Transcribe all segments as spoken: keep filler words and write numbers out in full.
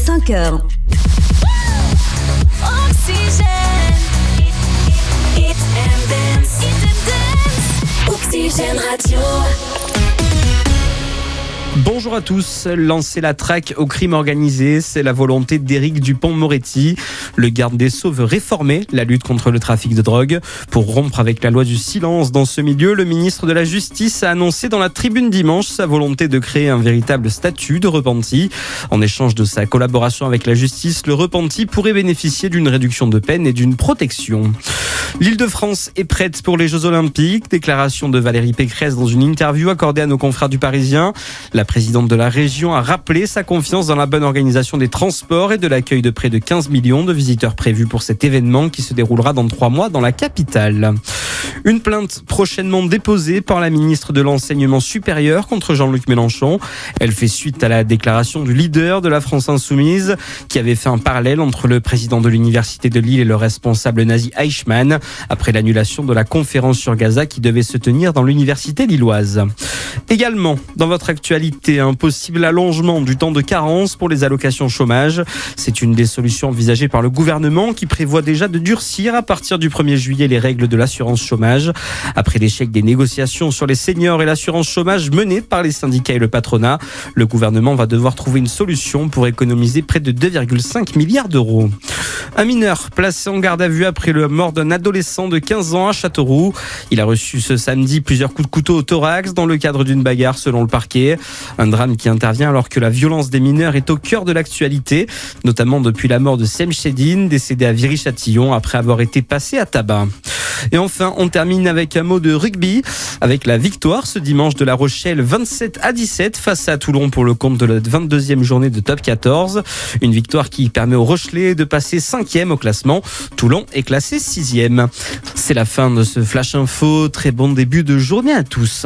cinq heures. Oxygène. Hit and dance. Hit and dance. Oxygène Radio. Bonjour à tous. Lancer la traque au crime organisé, c'est la volonté d'Éric Dupond-Moretti. Le garde des Sceaux veut réformer la lutte contre le trafic de drogue. Pour rompre avec la loi du silence dans ce milieu, le ministre de la Justice a annoncé dans la Tribune dimanche sa volonté de créer un véritable statut de repenti. En échange de sa collaboration avec la justice, le repenti pourrait bénéficier d'une réduction de peine et d'une protection. L'Île-de-France est prête pour les Jeux Olympiques. Déclaration de Valérie Pécresse dans une interview accordée à nos confrères du Parisien. La présidente de la région a rappelé sa confiance dans la bonne organisation des transports et de l'accueil de près de quinze millions de visiteurs prévus pour cet événement qui se déroulera dans trois mois dans la capitale. Une plainte prochainement déposée par la ministre de l'Enseignement supérieur contre Jean-Luc Mélenchon. Elle fait suite à la déclaration du leader de la France Insoumise qui avait fait un parallèle entre le président de l'université de Lille et le responsable nazi Eichmann après l'annulation de la conférence sur Gaza qui devait se tenir dans l'université lilloise. Également, dans votre actualité, un possible allongement du temps de carence pour les allocations chômage. C'est une des solutions envisagées par le gouvernement qui prévoit déjà de durcir à partir du premier juillet les règles de l'assurance chômage. Après l'échec des négociations sur les seniors et l'assurance chômage menées par les syndicats et le patronat, le gouvernement va devoir trouver une solution pour économiser près de deux virgule cinq milliards d'euros. Un mineur placé en garde à vue après la mort d'un adolescent de quinze ans à Châteauroux. Il a reçu ce samedi plusieurs coups de couteau au thorax dans le cadre d'une bagarre selon le parquet. Un drame qui intervient alors que la violence des mineurs est au cœur de l'actualité, notamment depuis la mort de Semchedine, décédé à Viry-Châtillon après avoir été passé à tabac. Et enfin, on termine avec un mot de rugby, avec la victoire ce dimanche de La Rochelle vingt-sept à dix-sept face à Toulon pour le compte de la vingt-deuxième journée de top quatorze. Une victoire qui permet aux Rochelais de passer cinquième au classement. Toulon est classé sixième. C'est la fin de ce Flash Info. Très bon début de journée à tous.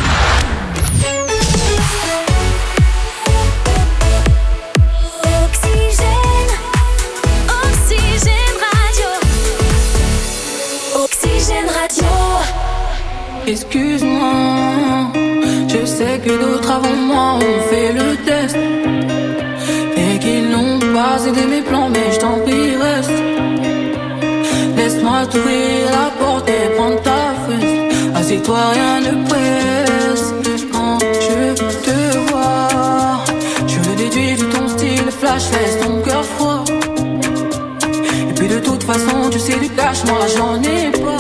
Excuse-moi, je sais que d'autres avant moi ont fait le test et qu'ils n'ont pas aidé mes plans, mais je t'en prie reste. Laisse-moi t'ouvrir la porte et prendre ta fesse. Assieds-toi, rien ne presse. Quand je te vois, je le déduis de ton style flash, laisse ton cœur froid. Et puis de toute façon, tu sais du cash, moi j'en ai pas.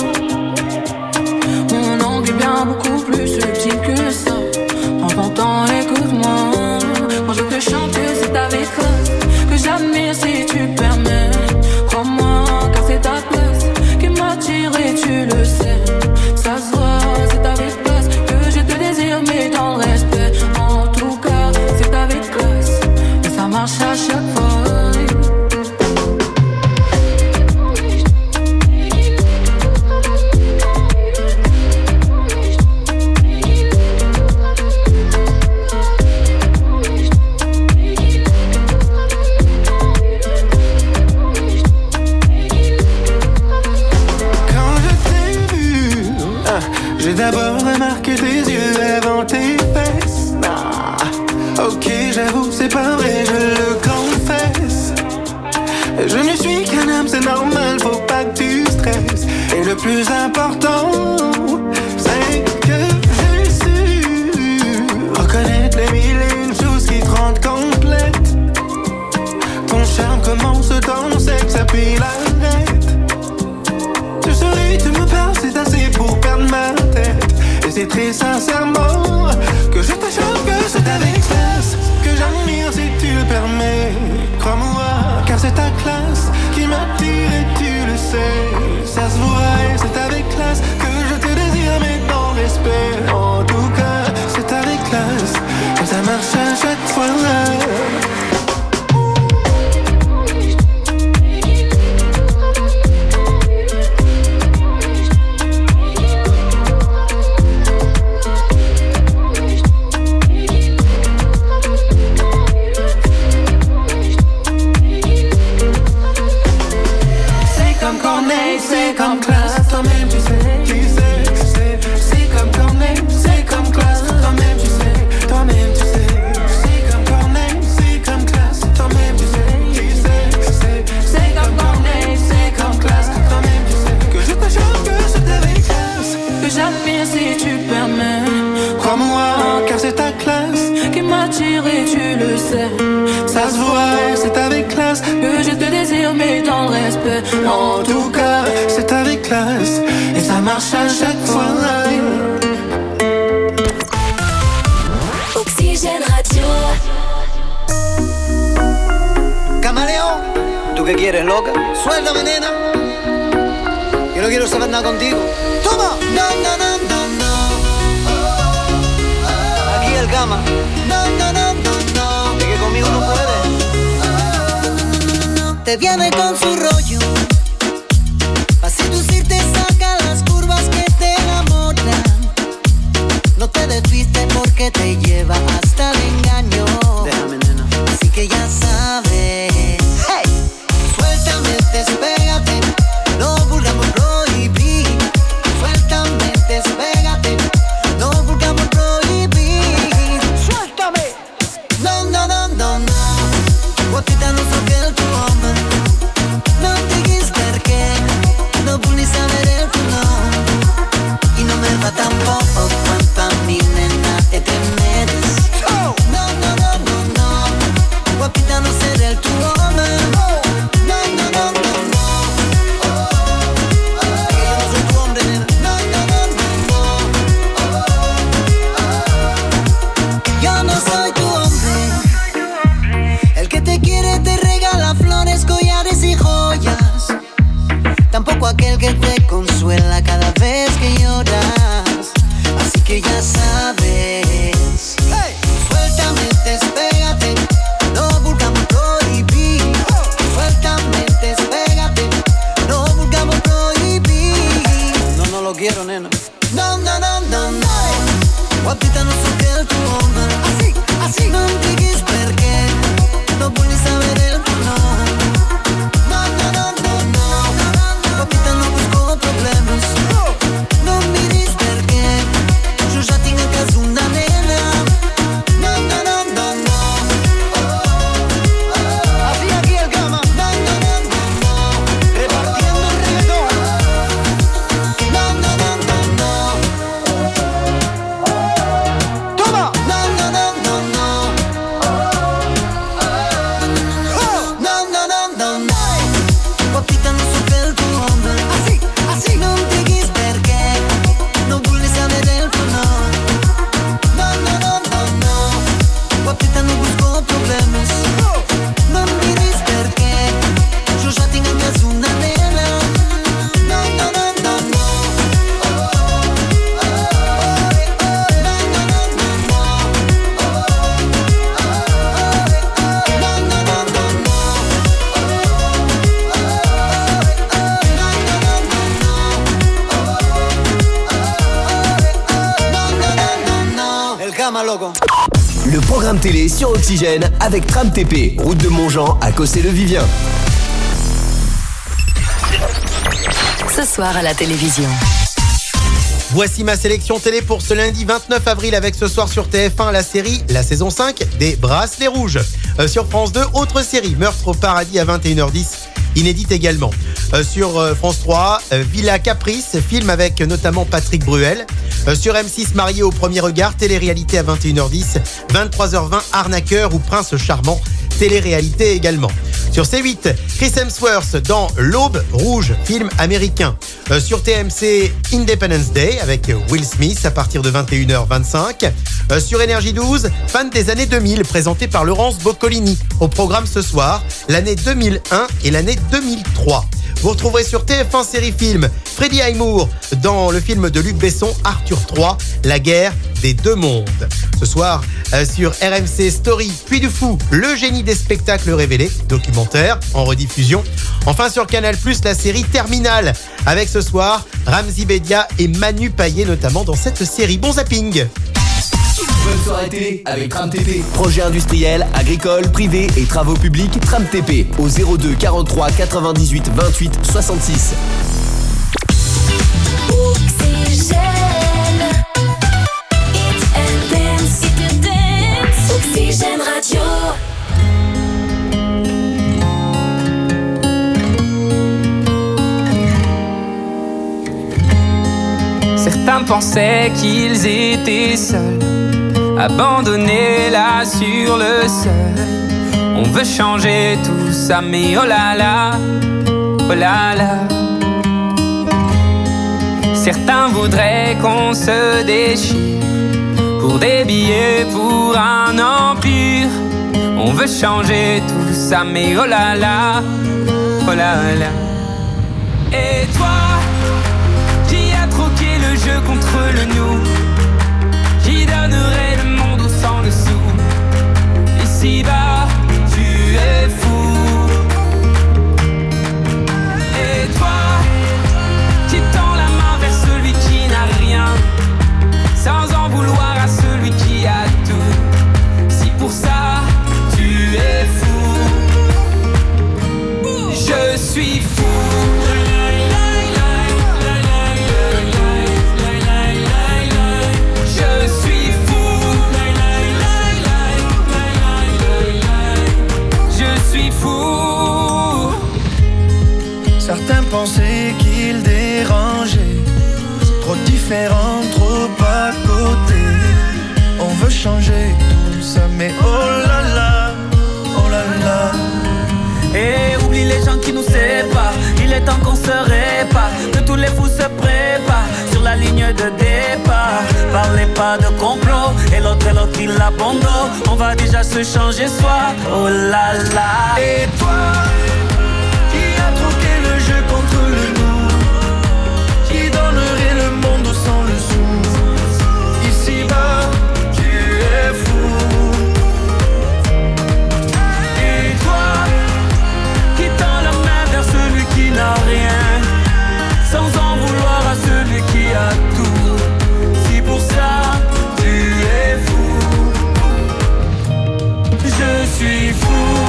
Bien beaucoup plus subtil que ça. Prends ton temps, écoute-moi. Quand je te chante, c'est avec classe que j'admire si tu permets. Crois-moi, car c'est ta place qui m'attire et tu le sais. Ça se voit, c'est avec classe que je te désire, mais dans le respect. En tout cas, c'est avec classe et ça marche à chaque fois. J'ai d'abord remarqué tes yeux avant tes fesses. Ah, ok, j'avoue, c'est pas vrai, je le confesse. Je ne suis qu'un homme, c'est normal, faut pas que tu stresses. Et le plus important, c'est que j'ai su reconnaître les mille et une choses qui te rendent complète. Ton charme commence dans sexe, puis l'arrête. Tu souris, tu me parles, c'est assez pour perdre ma tête. Et c'est très sincèrement que je te chante, que c'est avec classe que j'admire si tu le permets. Crois-moi, car c'est ta classe qui m'attire et tu le sais. Ça se voit et c'est avec classe que je te désire, mais dans respect. En tout cas, c'est avec classe que ça marche à chaque fois. C'est comme classe, toi-même tu sais, tu sais, tu sais. C'est comme Corneille, c'est comme classe, toi-même tu sais, toi-même tu sais. C'est comme Corneille, c'est comme classe, toi-même tu sais. En tout cas, c'est avec classe et ça marche à chaque fois. Oxygène Radio. Camaleón, ¿tú qué quieres, loca? Suéltame, nena. Yo no quiero saber nada contigo. ¡Toma! No, no, no, no, no. Aquí el cama. No, no, no, no, no. De que conmigo no puedes. Te viene con su rollo. Pa' seducirte saca las curvas que te enamoran. No te despistes porque te lleva hasta el engaño. Déjame, nena. Así que ya sabes. Hey, suéltame, despégate. No vulgamos prohibir. Suéltame, despégate. No vulgamos prohibir. Suéltame. No, no, no, no, no. Guapita non so che il tuo uomo. Non ti chis perché. Non vuoi sapere il tuo nome. Y no me va tampoco cuanto a mi nena e te metes. No, no, no, no, no. Guapita no seré el tu hombre. No, no, no, no, no. Que yo no soy tu hombre, nena. No, no, no, no, no. Yo no soy tu hombre. El que te quiere te regala flores, collares y joyas. Tampoco aquel que te consuela cada vez que lloras. Así que ya sabes. Hey. Suéltame, despégate. No vulgamos prohibir. Suéltame, despégate. No vulgamos prohibir. No, no lo quiero, nena. No, no, no, no, no. Guapita no so che il tuo hombre. Así, así. Non ti chis perché. Non vuoi sapere il tuo nome. No, no, no, no, no. Guapita no busco problemas. Non mi dis perché. Yo ya tengo en casa una nena. No, no, no, no, no. Así aquí el cama. No, no, no, no, no. Repartiendo el reggaetón. No, no, no, no, no. Toma. No, no, no, no, no. No, no, no, no, no. Guapita non so che il tuo hombre. Así, así. Non ti chis perché. Non vuoi sapere il tuo nome. No, no, no, no, no. Guapita no busco problemas. Non mi dis perché. Yo ya tengo en casa una nena. No, no, no, no, no. No, no, no, no, no. No, no, no, no, no. El cama, loco. Le programme télé sur Oxygène avec Tram T P, route de Montjean à Cossé-le-Vivien. Ce soir à la télévision. Voici ma sélection télé pour ce lundi vingt-neuf avril avec ce soir sur T F un la série, la saison cinq des Bracelets Rouges. Euh, sur France deux, autre série, Meurtre au paradis à vingt et une heures dix, inédite également. Euh, sur euh, France trois, euh, Villa Caprice, film avec notamment Patrick Bruel. Euh, sur M six, Marié au premier regard, télé-réalité à vingt et une heures dix, vingt-trois heures vingt, Arnaqueur ou Prince charmant, télé-réalité également. Sur C huit, Chris Hemsworth dans L'Aube rouge, film américain. Euh, sur T M C, Independence Day avec Will Smith à partir de vingt et une heures vingt-cinq. Euh, sur Énergie douze, fan des années deux mille, présenté par Laurence Boccolini. Au programme ce soir, l'année deux mille un et l'année deux mille trois. Vous retrouverez sur T F un série film Freddie Highmoor dans le film de Luc Besson, Arthur trois, la guerre des deux mondes. Ce soir, euh, sur R M C Story, Puy du Fou, le génie des spectacles révélés, documentaire en rediffusion. Enfin sur Canal plus, la série Terminal, avec ce soir Ramzy Bedia et Manu Payet notamment dans cette série. Bon zapping. Bonne soirée télé avec Tram T P. Projet industriel, agricole, privé et travaux publics. Tram T P au zéro deux quarante-trois quatre-vingt-dix-huit vingt-huit soixante-six. Oxygène. Hit and dance. Hit and dance. Oxygène Radio. Certains pensaient qu'ils étaient seuls, abandonnés là sur le sol. On veut changer tout ça, mais oh là là, oh oh là là. Certains voudraient qu'on se déchire pour des billets, pour un empire. On veut changer tout ça, mais oh là là, oh là là. Et toi, qui as troqué le jeu contre le nous, qui donnerait le monde au sang le sou. Ici-bas, tu es fou. Et toi, qui tend la main vers celui qui n'a rien, sans en vouloir à celui qui a tout. Si pour ça tu es fou, je suis fou. Je suis fou. Je suis fou. Certains pensaient qu'ils dérangeaient, trop différents, trop à côté. On veut changer tout ça, mais oh là là, oh là là. Et oublie les gens qui nous séparent. Il est temps qu'on se répare, que tous les fous se préparent sur la ligne de départ. Parlez pas de complot, et l'autre et l'autre il abandonne. On va déjà se changer soi, oh là là. Et toi, qui a troqué le jeu contre le nous, qui donnerait le monde sans le sou. Ici-bas, tu es fou. Et toi, qui tend la main vers celui qui n'a rien, sans en vouloir à celui qui a tout. Si pour ça, tu es fou, je suis fou.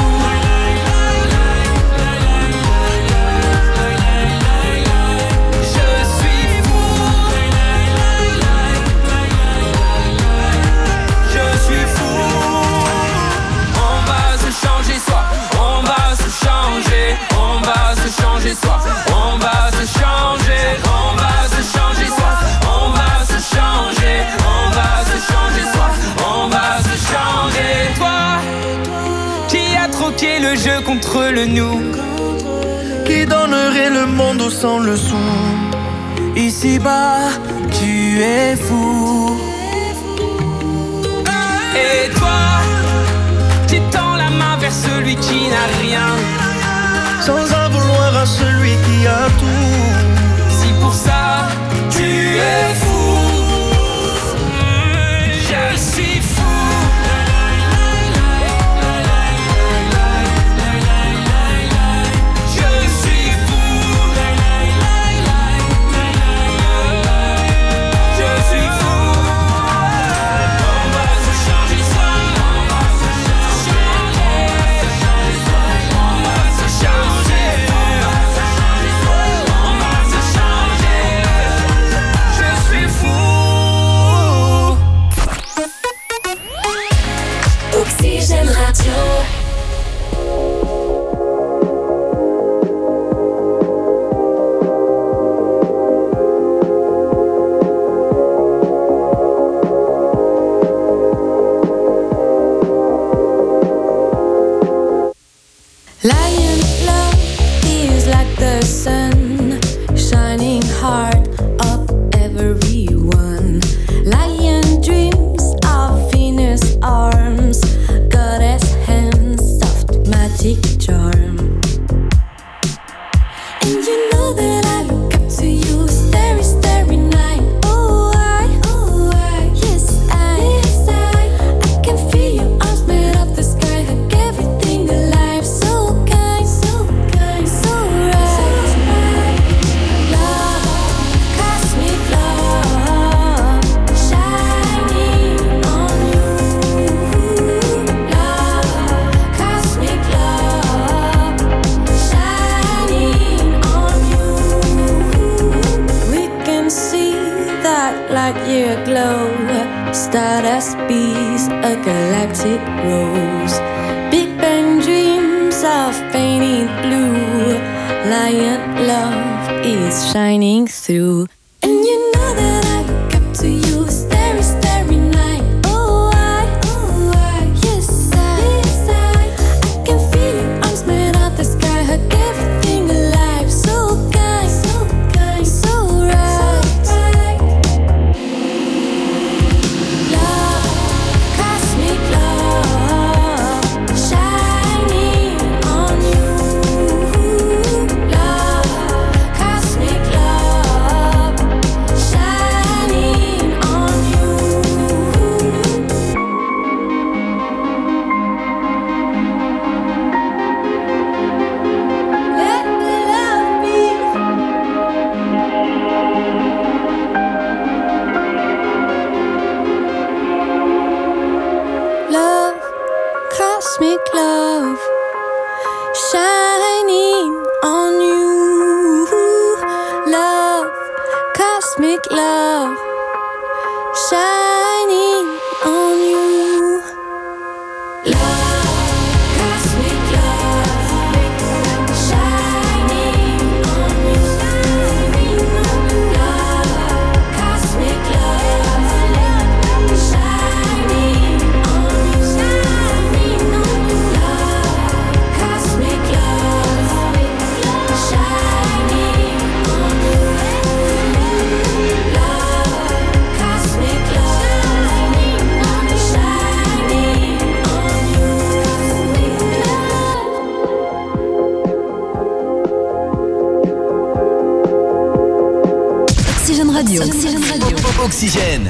Soi. On va se changer, on va se changer soi. On va se changer, on va se changer soi. On va se changer. Toi, qui a troqué le jeu contre le nous, qui donnerait le monde au sang le sou. Ici-bas, tu es fou. Et toi, qui tend la main vers celui qui n'a rien, sans en vouloir à celui qui a tout. Si pour ça tu es fou, je suis fou. Je suis fou. Je suis fou. On va se changer soi. On va se changer. On va se changer. On va se changer. Je suis fou. Oxygène Radio. Lion love is like the sun, shining heart of everyone. Lion dreams of Venus arms, goddess hands, soft magic charm. And you know that I look up to you, starry, starry night. Oh, I, oh, I, yes, I, yes, I, I can feel your arms made of the sky, hug everything alive. So kind, so kind, so right. Love, cosmic love, shining on you. Love, cosmic love, shining on you. We can see that light year glow, stardust bees, a galactic rose. Big Bang dreams of painted blue. Lion love is shining through. And you know that I look up to you, starry, starry night. Oh, I, oh, I, yes, I, yes, I, I can feel your arms made of the sky, hug everything alive. cosmic love shining on you. Love, cosmic love shining on you. Love, cosmic love shining on you. Love, cosmic love shining on you. Oxygène Radio. Oxygène Radio. Oxygène.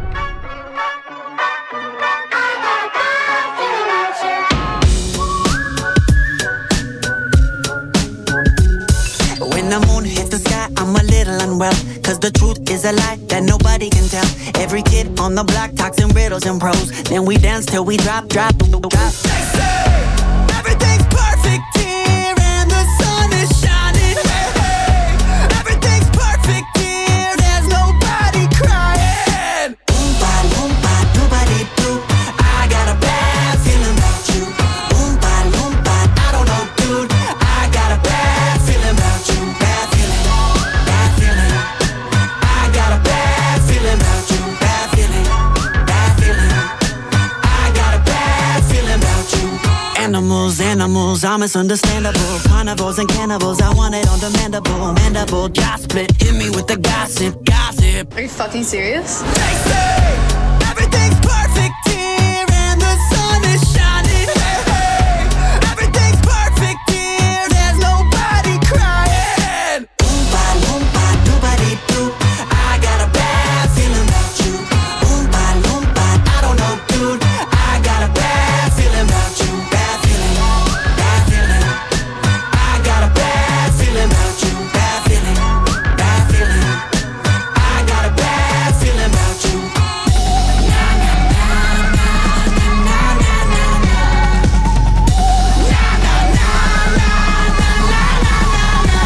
When the moon hits the sky, I'm a little unwell. Cause the truth is a lie that nobody can tell. Every kid on the block talks in riddles and prose. Then we dance till we drop, drop, drop. They say everything's perfect here and the sun is shining. Hey, hey. Everything's perfect here, there's nobody crying. Oompa, loompa, doobity-doo. I got a bad feeling about you. Oompa, loompa, I don't know, dude. I got a bad feeling about you. Bad feeling, bad feeling. I got a bad feeling about you. Bad feeling, bad feeling. I got a bad feeling about you. Animals, animals, I'm misunderstandable. Carnivores and cannibals, I want it on demandable. Mandible, jaw split, hit me with the gossip, gossip. Are you fucking serious? They say everything's perfect here and the sun is shining. Hey, hey. Everything's perfect here, there's nobody crying. Oompa, loompa, doobity-doo. I got a bad feeling about you. Oompa, loompa, I don't know, dude. I got a bad feeling about you. Bad feeling, bad feeling. I got a bad feeling about you. Bad feeling, bad feeling. I got a bad feeling about you. Na na na na na na na na na. Na na na na na na na na.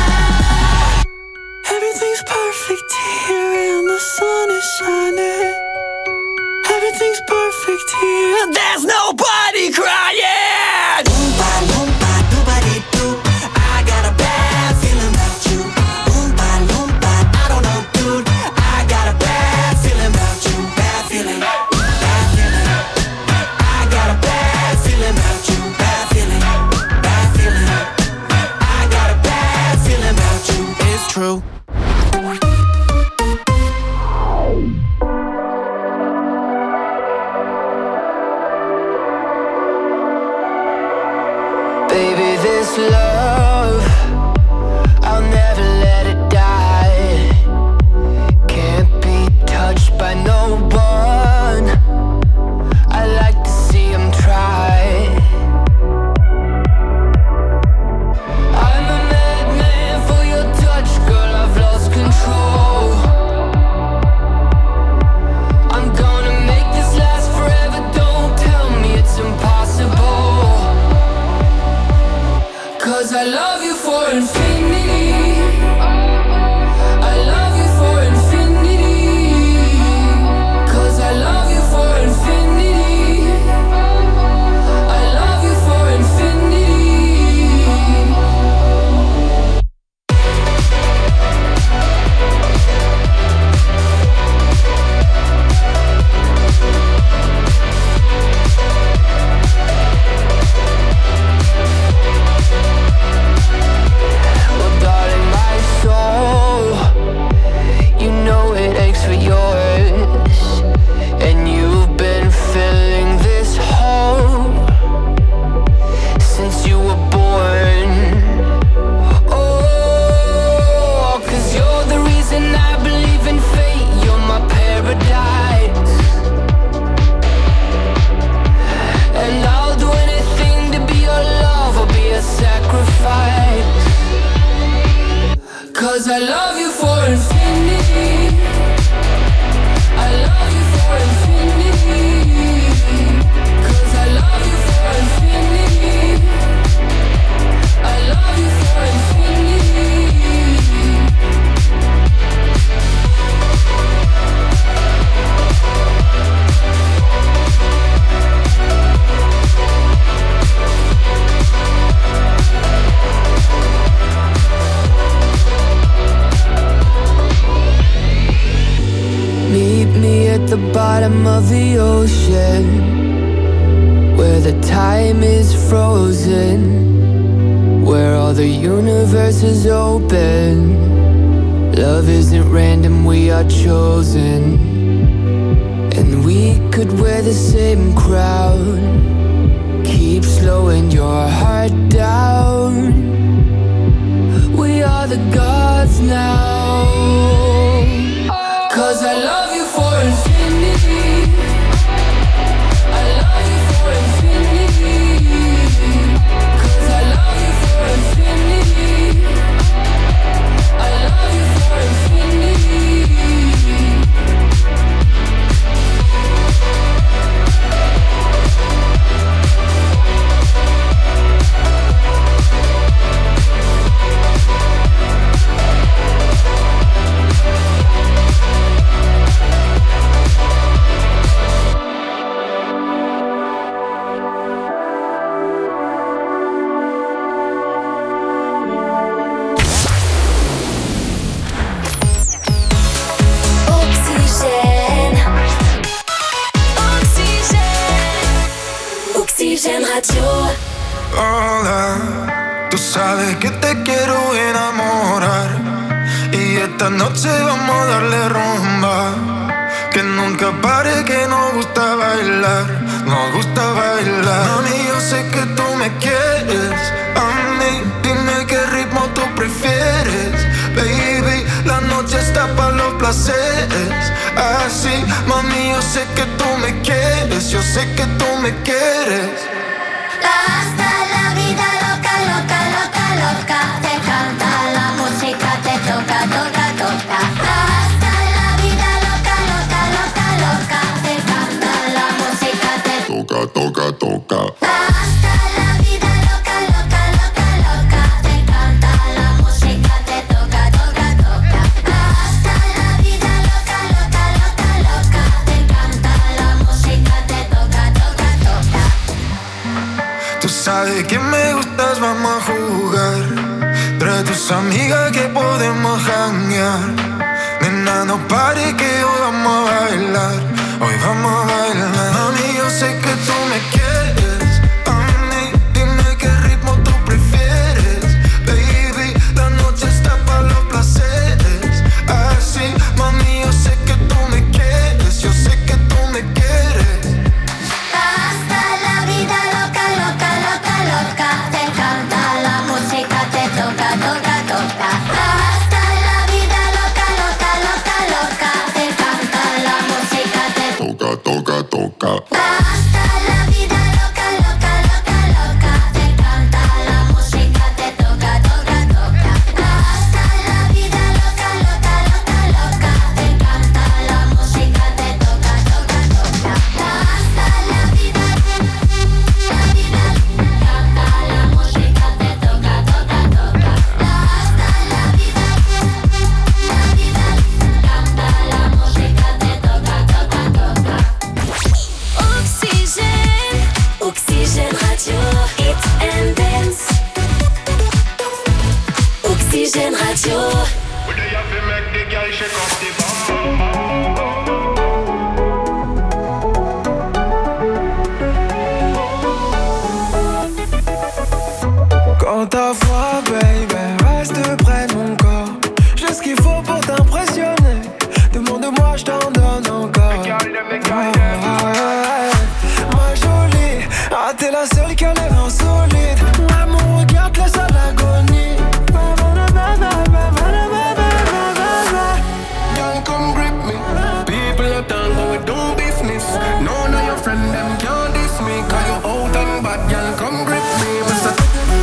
Everything's perfect here and the sun is shining. Everything's perfect here. There's nobody crying. Oompa, loompa, doobity-doo. I got a bad feeling about you. Oompa, loompa, I don't know, dude. I got a bad feeling about you. Bad feeling, bad feeling. I got a bad feeling about you. Bad feeling, bad feeling. I got a bad feeling about you. It's true. Baby, this love, I'll never let it die. Can't be touched by no one. I like to see him try. I'm a madman for your touch, girl, I've lost control. bottom of the ocean, where the time is frozen, where all the universe is open. Love isn't random, we are chosen. And we could wear the same crown, keep slowing your heart down. We are the gods now. Cause I love you for infinity. I love you for infinity. Cause I love you for infinity. I love you for infinity. Hola, tú sabes que te quiero enamorar y esta noche vamos a darle rumba. Que nunca pare, que nos gusta bailar, nos gusta bailar. Mami, yo sé que tú me quieres, a mí dime qué ritmo tú prefieres. Baby, la noche está para los placeres. Así, mami, yo sé que tú me quieres, yo sé que tú me quieres. Hasta la vida loca, loca, loca, loca. Te canta la música, te toca, toca, toca. Hasta la vida loca, loca, loca, loca. Te canta la música, te toca, toca, toca. Hasta la vida loca, loca, loca, loca. Te canta la música, te toca, toca, toca. Hasta la vida loca, loca, loca, loca. Te canta la música, te toca, toca, toca. Tú sabes que me gustas, vamos a jugar. Trae tus amigas que podemos janguear. Nena, no pare que hoy vamos a bailar. Hoy vamos a bailar. Mami, yo sé que tú me quieres. A mí, dime qué ritmo tú prefieres. Baby, la noche está para los placeres. Así, mami, yo sé que tú me quieres. Yo sé que tú me quieres. Hasta la vida loca, loca, loca, loca. Te canta la música, te toca, toca, toca. Hasta la vida loca, loca, loca, loca. Te canta la música, te toca, toca, toca. Hasta la vida loca, loca, loca, loca. Te canta la música, te toca, toca, toca. Hasta la vida loca, loca, loca, loca. Te canta la música, te toca, toca, toca. Hasta la vida, la vida, canta la música, te toca, toca, toca. Hasta la vida, la vida, canta la música, te toca, toca, toca. Oxygène, Oxygène Radio, Hit and Dance. Oxygène Radio. Quand ta voix, baby, reste près de mon corps. J'ai ce qu'il faut pour t'impressionner. Demande-moi, je t'en donne encore. Ah, ma jolie, ah, t'es la seule qui a l'air insolite. Ah, mon regard te laisse à l'agonie. Girl, come grip me. People are down, but we do business. None of your friends, them can't diss me. Cause you out and bad, girl, come grip me. Mister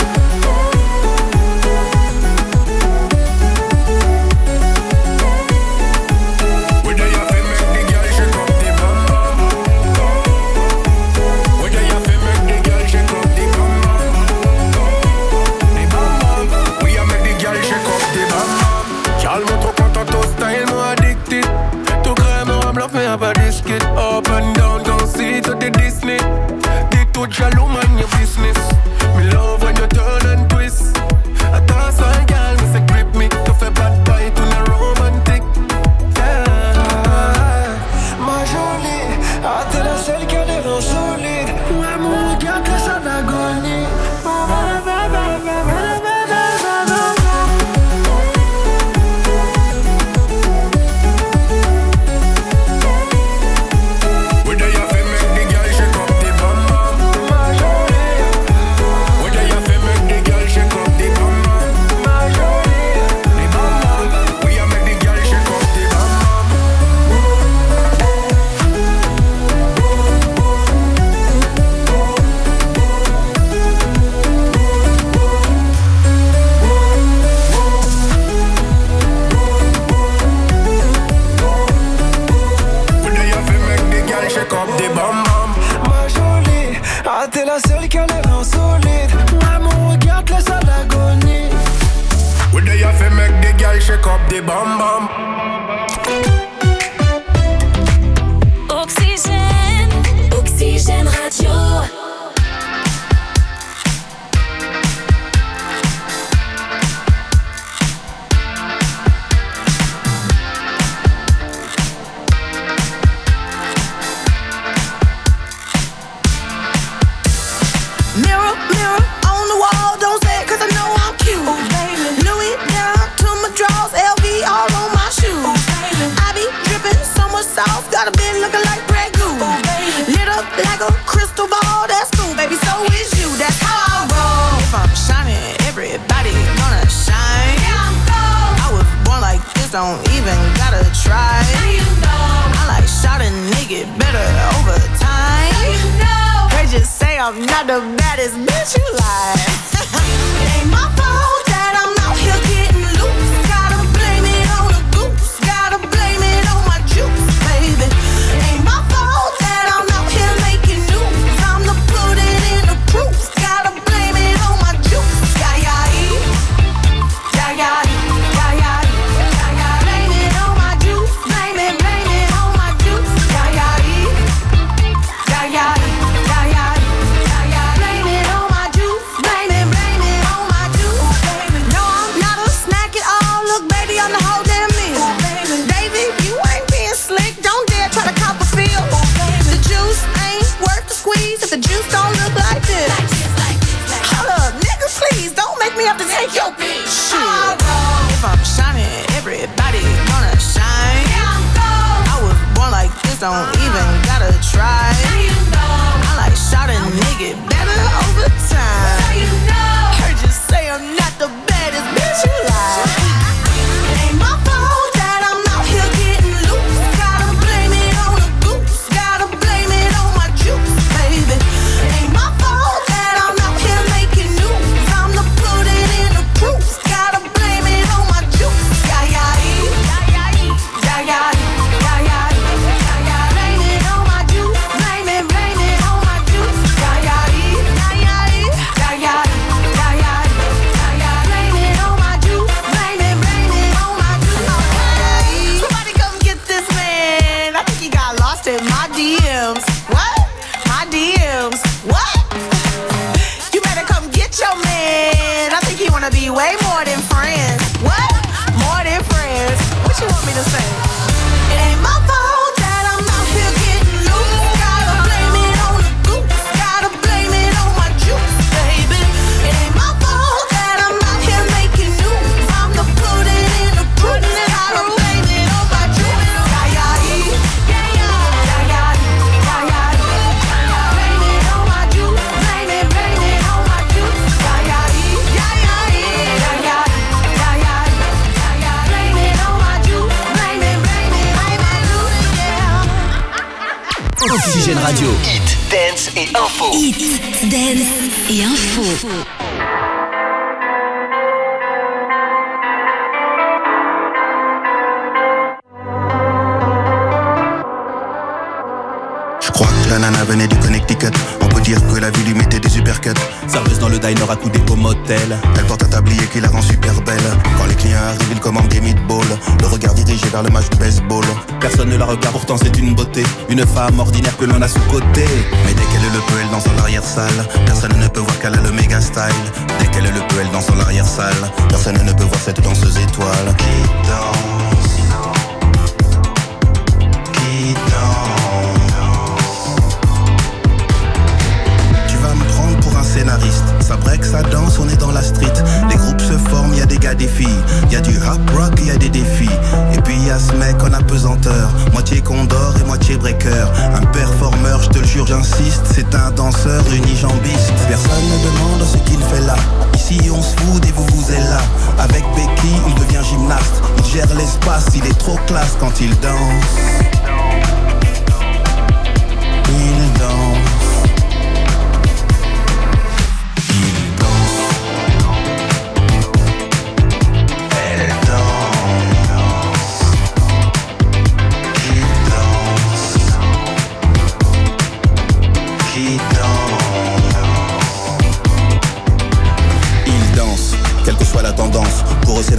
up and down, don't see to the Disney. Dick to jaloux, man, your business. Me love when you turn and twist. I toss one girl, me say grip me. To fais bad boy, to no romantic. Yeah. Ma jolie, t'es la seule qui a l'air insolite. Ouais, mon regard te laisse à l'agonie. We do you fi make the girl shake up the bum bum. Oxygène, Oxygène Radio. Mirror, mirror on the wall, don't say it 'cause I know I'm cute. Oh, baby. Louis down to my drawers, L V all on my shoes. Oh, baby. I be dripping so much sauce, got a bit looking like Grey Goose. Oh, baby. Lit up like a crystal ball, that's cool, baby, so is you, that's how I roll. If I'm shining, everybody gonna shine. Yeah, I'm gold. I was born like this, don't even gotta try. Now you know. I like shot a nigga better over time. Now you know. They just say I'm not the baddest bitch you like. It ain't my fault that I'm out here getting loose. Gotta blame it on the goose. Gotta blame it on my juice, baby. Ain't my fault that I'm out here making news. I'm the put it in the proof. Gotta blame it on my juice. Yeah, yeah, yeah, yeah, yeah, yeah, yeah, yeah. Blame it on my juice. Blame it, blame it on my juice. Yeah, yeah, yeah, yeah, yeah, yeah, yeah. Blame it on my juice. Blame it, blame it on my juice. No, I'm not a snack at all. Look, baby, I'm the whole damn meal. David, you ain't being slick. Don't dare try to cop a feel. The juice ain't worth the squeeze if the juice don't look like this. Hold up, nigga, please don't make me have to take your bitch. Shit. If I'm shining, everybody gonna shine. Yeah, I'm gold. I was born like this, don't even gotta try. Now you know. I like shot a nigga better over time. Now you know. Heard you say I'm not the baddest bitch you like. It ain't my fault that I'm out here getting loose. Gotta blame it on the goose. Gotta blame it on my juice, baby. It ain't my fault that I'm out here making news. I'm the put it in the proof. Gotta blame it on my juice. Yeah, yeah, yeah, yeah, yeah, yeah, yeah, yeah, yeah. Blame it on my juice. Blame it, blame it on my juice. Yeah, yeah, yeah, yeah, yeah, yeah, yeah, yeah, yeah. Blame it on my juice. Blame it, blame it on my juice. Okay. Somebody come get this man. I think he got lost in my D Ms. What? My D Ms. What? You better come get your man. I think he wanna be way more than friends. What? More than friends. What you want me to say? It ain't my fault that I'm out here getting loose. Gotta blame it on the goose. Gotta blame it on my juice, baby. It ain't my fault that I'm out here making news. I'm the put it in the proof. Gotta blame it on my juice. Yeah, yeah, yeah, yeah, yeah, yeah, yeah, yeah. Blame it on my juice. Blame it, blame it on my juice. Yeah, yeah, yeah, yeah, yeah, yeah, yeah, yeah, yeah. Blame it on my juice. Blame it, blame it on my juice. Yeah. Oxygène Radio. Hit, dance et info. Hit, dance et info. Je crois que la nana venait du Connecticut. On peut dire que la vie lui mettait des uppercuts. Serveuse dans le diner accoudée au motel. Elle porte un tablier qui la rend super belle. Quand les clients arrivent, ils commandent des meatballs. Le regard dirigé vers le match de baseball. Personne ne la regarde, pourtant c'est une beauté. Une femme ordinaire que l'on a sous côté. Mais dès qu'elle le peut, elle danse dans l'arrière-salle. Personne ne peut voir qu'elle a le méga style. Dès qu'elle le peut, elle danse dans l'arrière-salle. Personne ne peut voir cette danseuse étoile. Qui danse, qui danse. Scénariste, ça break, ça danse, on est dans la street. Les groupes se forment, y a des gars, des filles. Y a du hop rock, y a des défis. Et puis y a ce mec en apesanteur, moitié condor et moitié breaker. Un performeur, je te le jure, j'insiste. C'est un danseur unijambiste. Personne ne demande ce qu'il fait là. Ici on se fout et vous vous êtes là. Avec Becky, il devient gymnaste. Il gère l'espace, il est trop classe quand il danse. Il danse. Qui danse,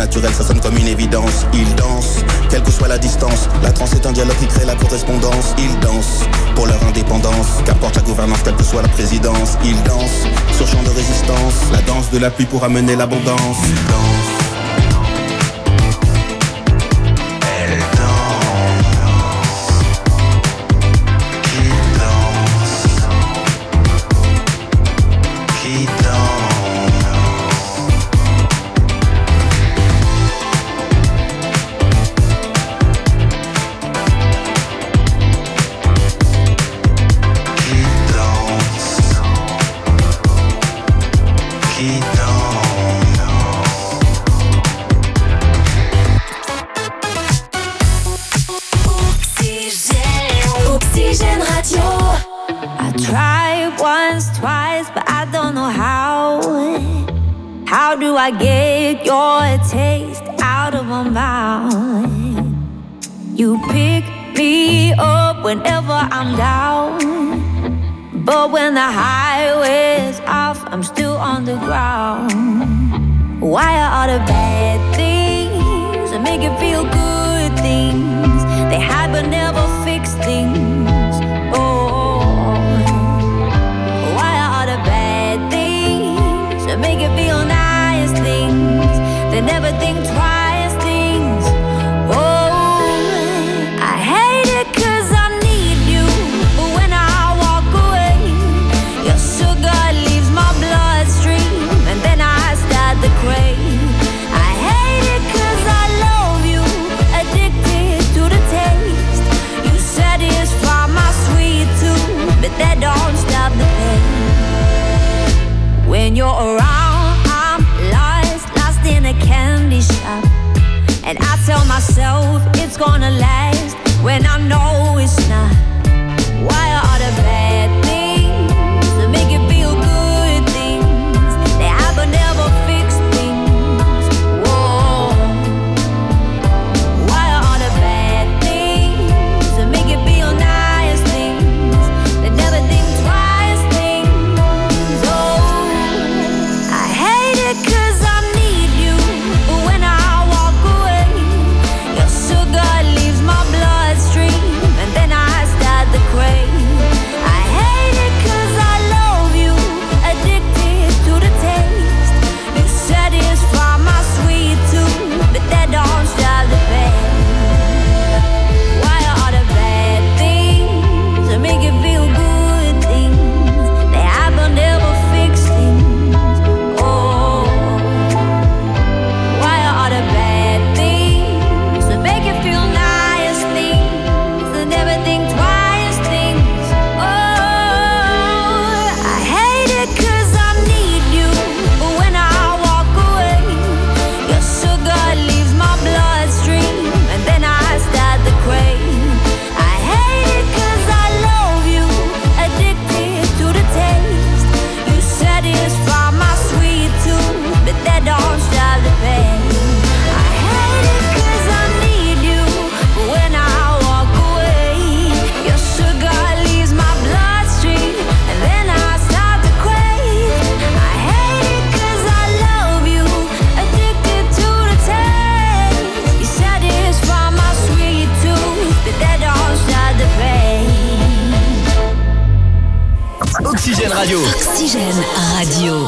naturel, ça sonne comme une évidence. Ils dansent, quelle que soit la distance. La transe est un dialogue qui crée la correspondance. Ils dansent pour leur indépendance, qu'importe la gouvernance, quelle que soit la présidence. Ils dansent sur champ de résistance, la danse de la pluie pour amener l'abondance. Ils dansent. I get your taste out of my mouth. You pick me up whenever I'm down, but when the highway's off, I'm still on the ground. Why are all the bad things that make you feel good things? They hide but never fix things. Oh, why are all the bad things that make you feel nice? Things they never think twice. Things, oh, I hate it 'cause I need you, but when I walk away, your sugar leaves my bloodstream, and then I start to crave. I hate it 'cause I love you, addicted to the taste. You satisfy my sweet tooth, but that don't stop the pain. When you're around, in a candy shop, and I tell myself it's gonna last when I know it's not. Why are all the bad things that make you feel good things? They have but never fix things. Whoa. Why are all the bad things that make you feel nice things? They never think twice things. Oh, I hate it 'cause I Oxygène Radio. Oxygène Radio.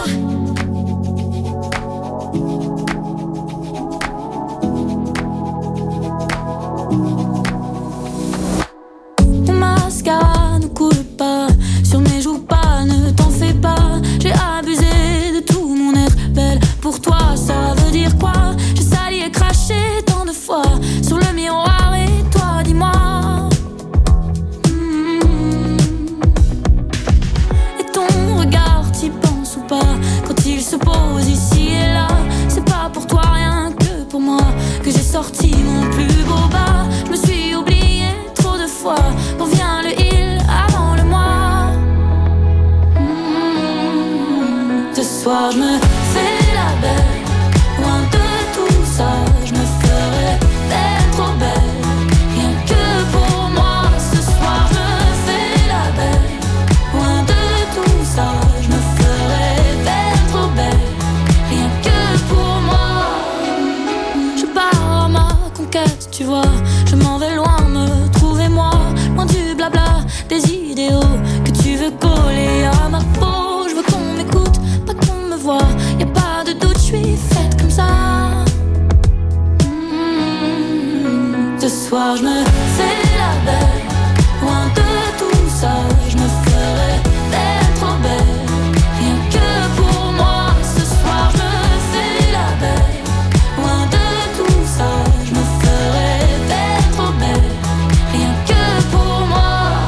Mon mascara ne coule pas, sur mes joues pas, ne t'en fais pas. J'ai abusé de tout mon être belle. Pour toi, ça veut dire quoi? J'ai sali et craché tant de fois sur le miroir, et toi, dis-moi. Quand il se pose ici et là, c'est pas pour toi rien que pour moi que j'ai sorti mon plus beau bas. Je me suis oubliée trop de fois. Quand vient le il avant le moi. Mmh. Ce soir je me fais la belle, loin de tout ça. Je me ferai belle, trop belle, rien que pour moi. Ce soir je me fais la belle, loin de tout ça. Je me ferai belle, trop belle, rien que pour moi. toi. Je m'en vais loin, me trouver moi, loin du blabla, des idéaux que tu veux coller à ma peau. Je veux qu'on m'écoute, pas qu'on me voit. Y a pas de doute, je suis faite comme ça. Mmh. Ce soir je me fais la belle, loin de tout ça. Je me ferai belle, trop belle, rien que pour moi. Ce soir je me fais la belle, loin de tout ça. Je me ferai belle, trop belle, rien que pour moi.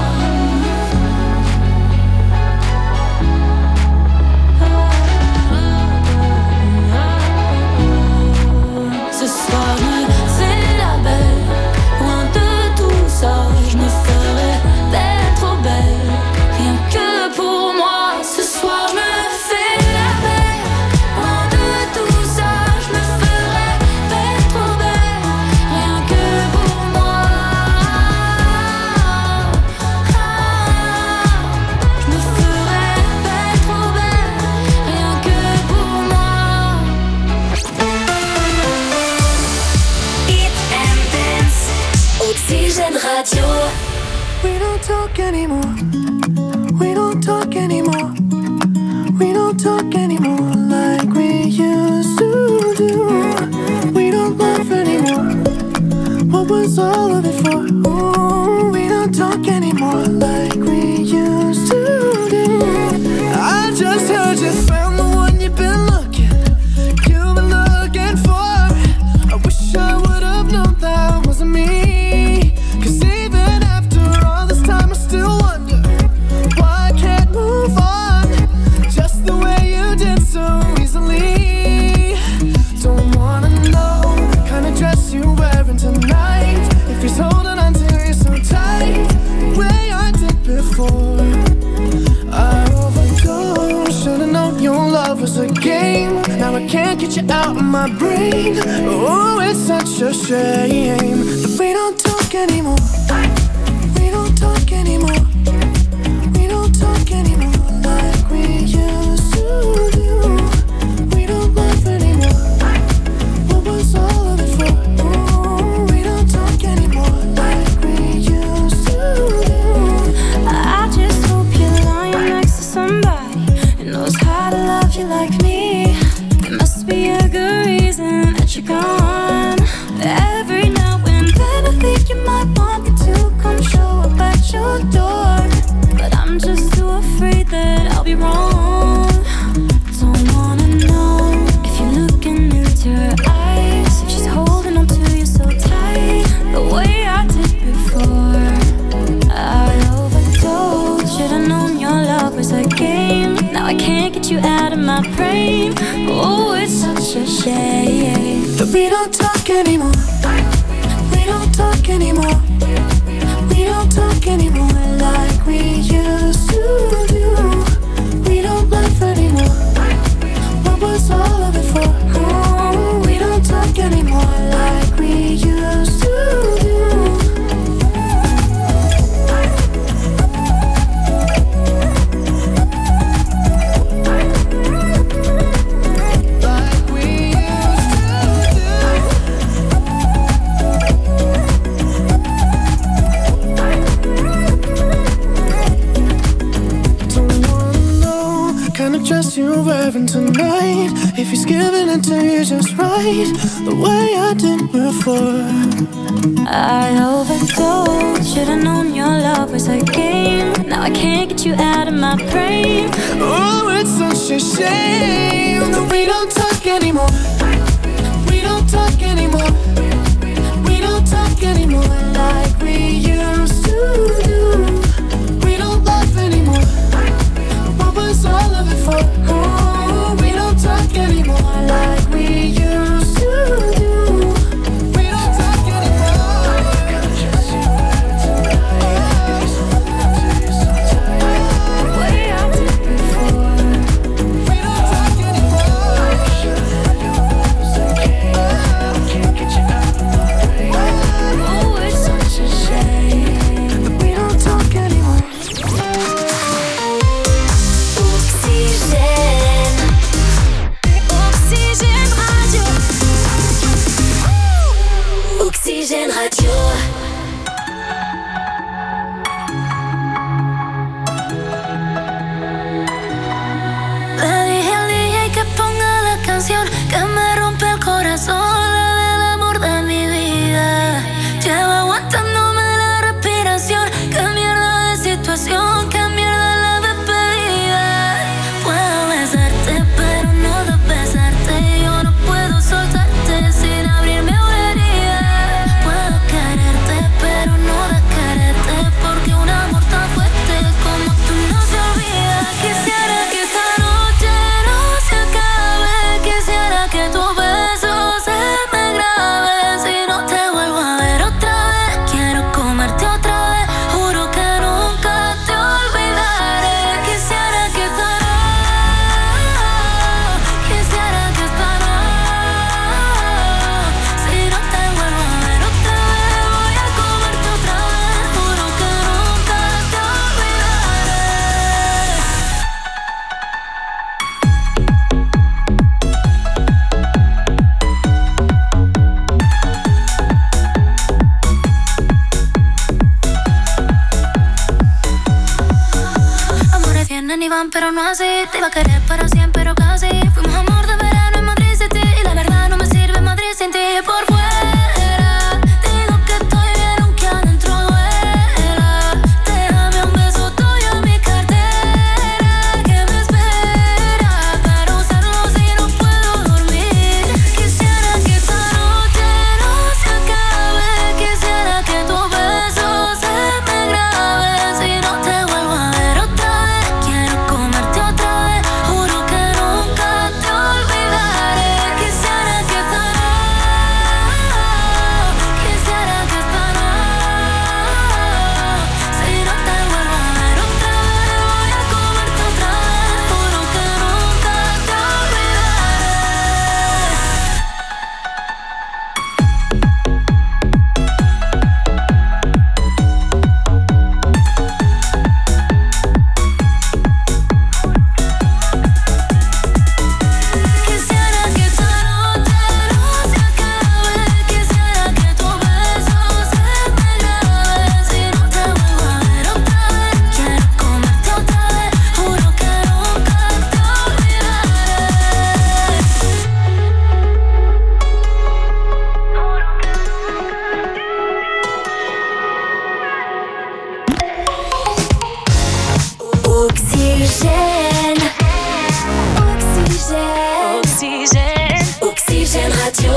Ce soir je me fais la belle, loin de tout ça. Je me ferai belle, trop belle, rien que pour moi. Ce soir je me fais la belle, loin de tout ça. Je me ferai belle, trop belle, rien que pour moi. Je me ferai belle, trop belle, rien que pour moi. Eat and dance. Oxygène Radio. We don't talk anymore. We don't talk anymore. We don't talk anymore like we used to do. We don't laugh anymore. What was all of it for? Ooh, we don't talk anymore like we used to do. I just heard you found the one you've been looking, you've been looking for. I wish I would have known that wasn't me. 'Cause even after all this time I still wonder why I can't move on just the way you did so easily. Don't wanna know the kind of dress you're wearing tonight, if he's holding on to you so tight the way I did before. I overdosed, should've known your love was a game. Now I can't get you out of my brain. Oh, it's such a shame that we don't talk anymore. We don't talk anymore. We don't talk anymore like we used to do. We don't laugh anymore. What was all of it for? Ooh, we don't talk anymore like we used to do. I just hope you're lying next to somebody who knows how to love you like me. There must be a good reason that you're gone. Every now and then I think you might want me to come show up at your door, but I'm just too afraid that I'll be wrong. Don't wanna know if you're looking into her eyes, if she's holding on to you so tight the way I did before. I overdosed, should've known your love was a game. Now I can't get you out of my brain. Oh, it's such a shame that we don't talk anymore. We don't talk anymore. We don't talk anymore like we used to do. We don't laugh anymore. What was all of it for? Oh, we don't talk anymore like we used to do. Dress you're wearing tonight, if he's giving it to you just right the way I did before. I overdosed, should've known your love was a game. Now I can't get you out of my brain. Oh, it's such a shame that we don't talk anymore. We don't talk anymore. We don't talk anymore like we used to do. We don't laugh anymore. What was all of it for? Oh, we don't talk anymore like we used to do. We don't talk anymore. The way I did before. We don't talk anymore. Can't get you out of my brain. Oh, iban, pero no así. Te iba a querer para siempre, pero casi. Fuimos amor de verano en Madrid City. Y la verdad no me sirve Madrid sin ti. Por fuera digo que estoy bien aunque adentro duela. Déjame un beso tuyo en mi cartera que me espera para usarlo si no puedo dormir. Quisiera que esta noche no se acabe. Quisiera que tu beso se me grabe. Si no te vuelvo a ver otra vez, quiero comerte otra vez. Juro que nunca te olvidaré. Quisiera que esta noche, quisiera que esta noche, si no te vuelvo a ver otra vez, voy a comerte otra vez. Juro que nunca te Quisiera que esta noche no se acabe. Quisiera que tu beso se me grabe. Si no te vuelvo a ver otra vez, quiero comerte otra vez. Juro que nunca te Oxygène. Oxygène. Oxygène. Oxygène Radio.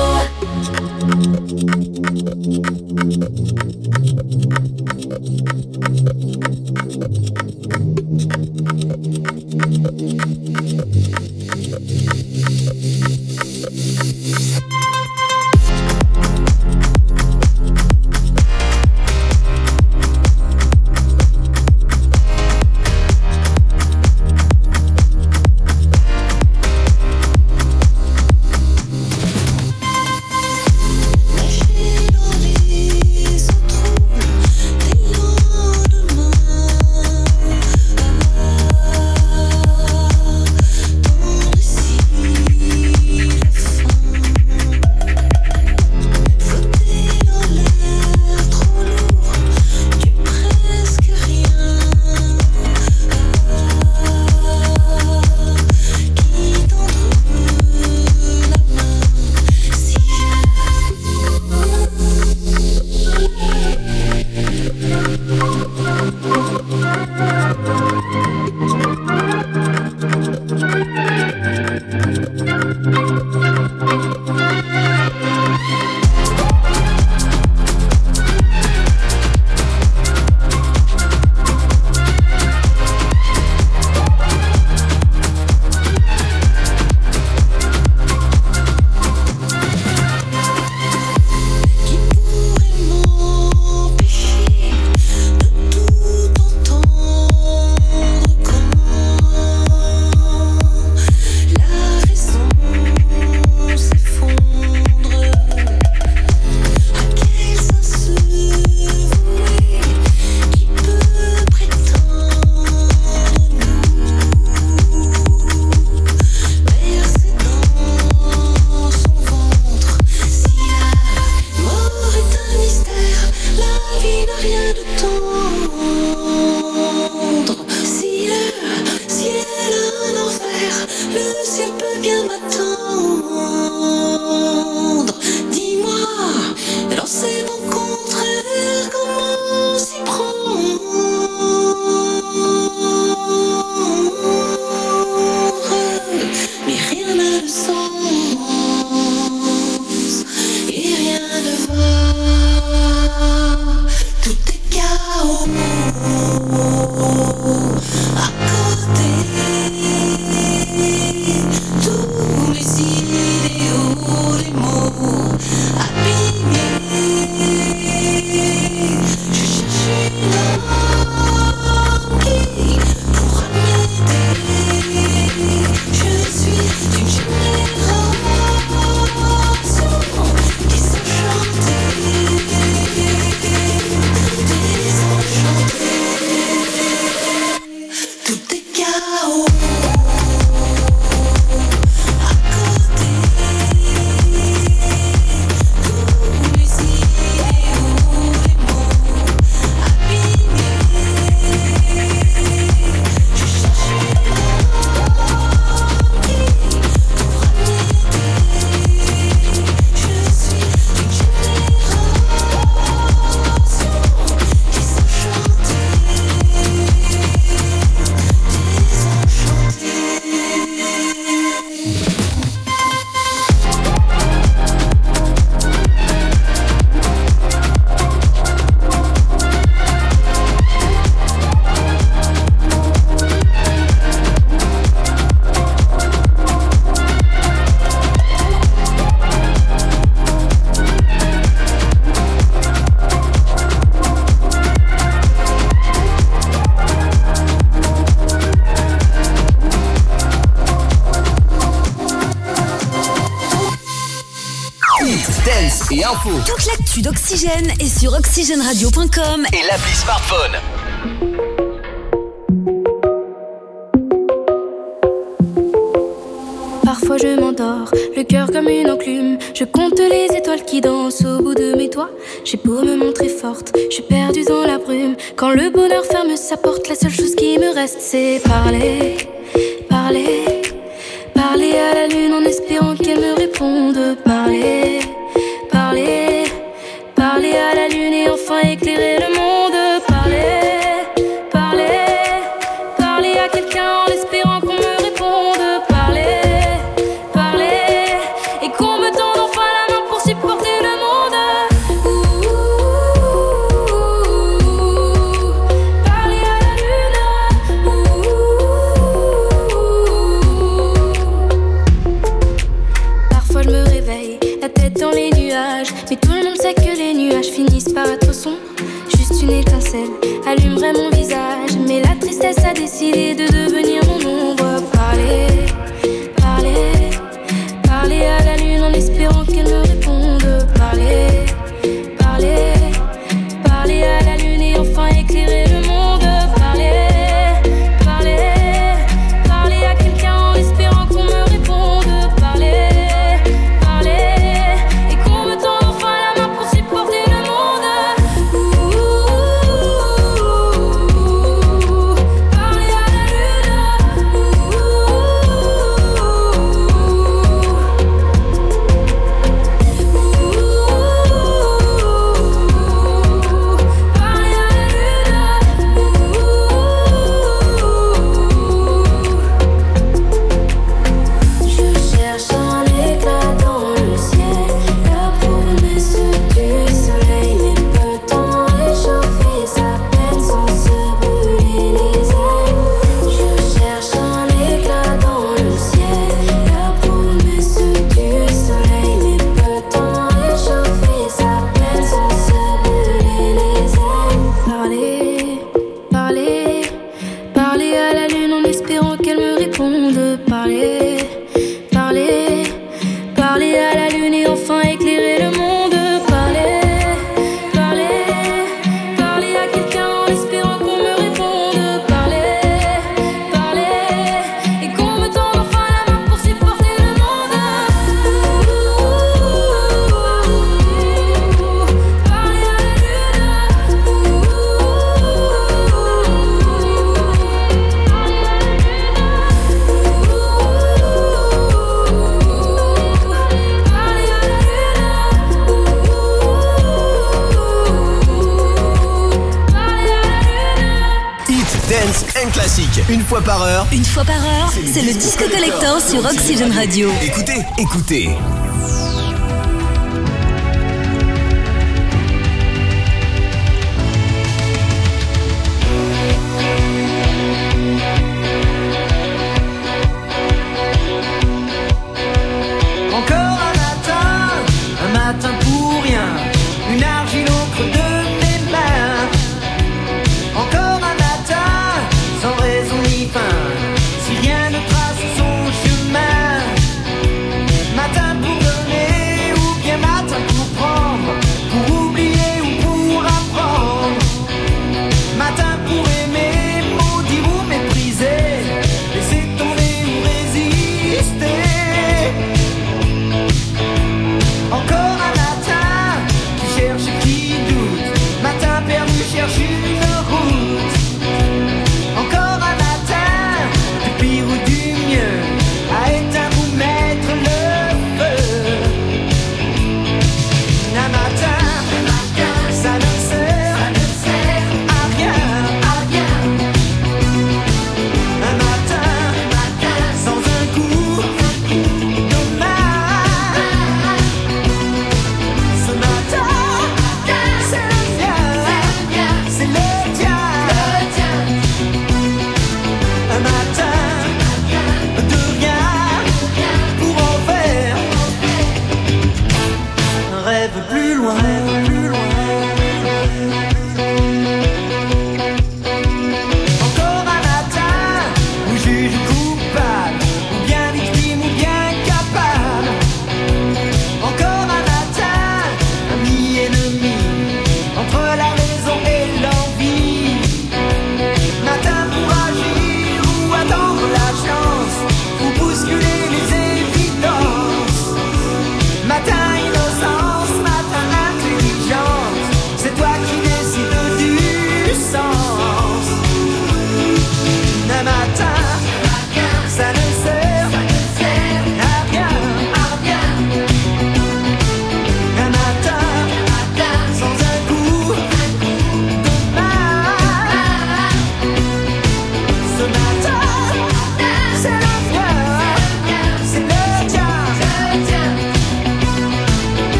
Tout est chaos. et info. Toute l'actu d'Oxygène est sur oxygène radio point com et l'appli smartphone. Parfois je m'endors, le cœur comme une enclume. Je compte les étoiles qui dansent au bout de mes doigts. J'ai beau me montrer forte, je suis perdue dans la brume. Quand le bonheur ferme sa porte, la seule chose qui me reste c'est parler, parler, parler à la lune en espérant qu'elle me réponde. Parler, parler, parler à la lune et enfin éclairer le monde. Parler, parler, parler à quelqu'un en espérant qu'on me réponde. Parler, mais tout le monde sait que les nuages finissent par être sombres. Juste une étincelle allumerait mon visage, mais la tristesse a décidé de devenir mon ombre. Parler, parler, parler à la lune en espérant qu'elle me réponde. Parler, parler, parler à la lune et enfin éclairer le monde. Parler, parler, parler à quelqu'un en espérant qu'on me réponde. Parler, Une fois par heure. Une fois par heure, c'est le disque collector sur Oxygène Radio. Écoutez, écoutez. Encore un matin, un matin pour rien, une argile au creux de mes mains. Encore un matin, sans raison ni fin, si rien ne trace son chemin. Matin pour donner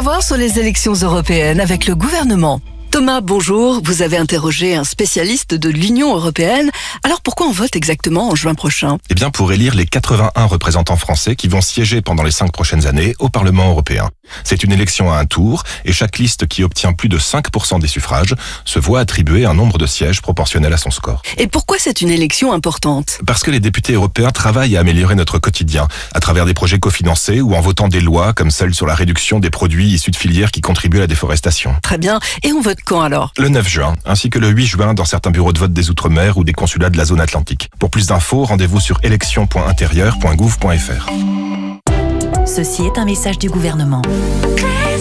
savoir sur les élections européennes avec le gouvernement. Thomas, bonjour. Vous avez interrogé un spécialiste de l'Union européenne. Alors pourquoi on vote exactement en juin prochain ? Eh bien pour élire les quatre-vingt-un représentants français qui vont siéger pendant les cinq prochaines années au Parlement européen. C'est une élection à un tour et chaque liste qui obtient plus de cinq pour cent des suffrages se voit attribuer un nombre de sièges proportionnel à son score. Et pourquoi c'est une élection importante ? Parce que les députés européens travaillent à améliorer notre quotidien à travers des projets cofinancés ou en votant des lois comme celle sur la réduction des produits issus de filières qui contribuent à la déforestation. Très bien. Et on vote quand alors ? Le neuf juin, ainsi que le huit juin dans certains bureaux de vote des Outre-mer ou des consulats de la zone atlantique. Pour plus d'infos, rendez-vous sur élections point intérieur point gouv point f r. Ceci est un message du gouvernement.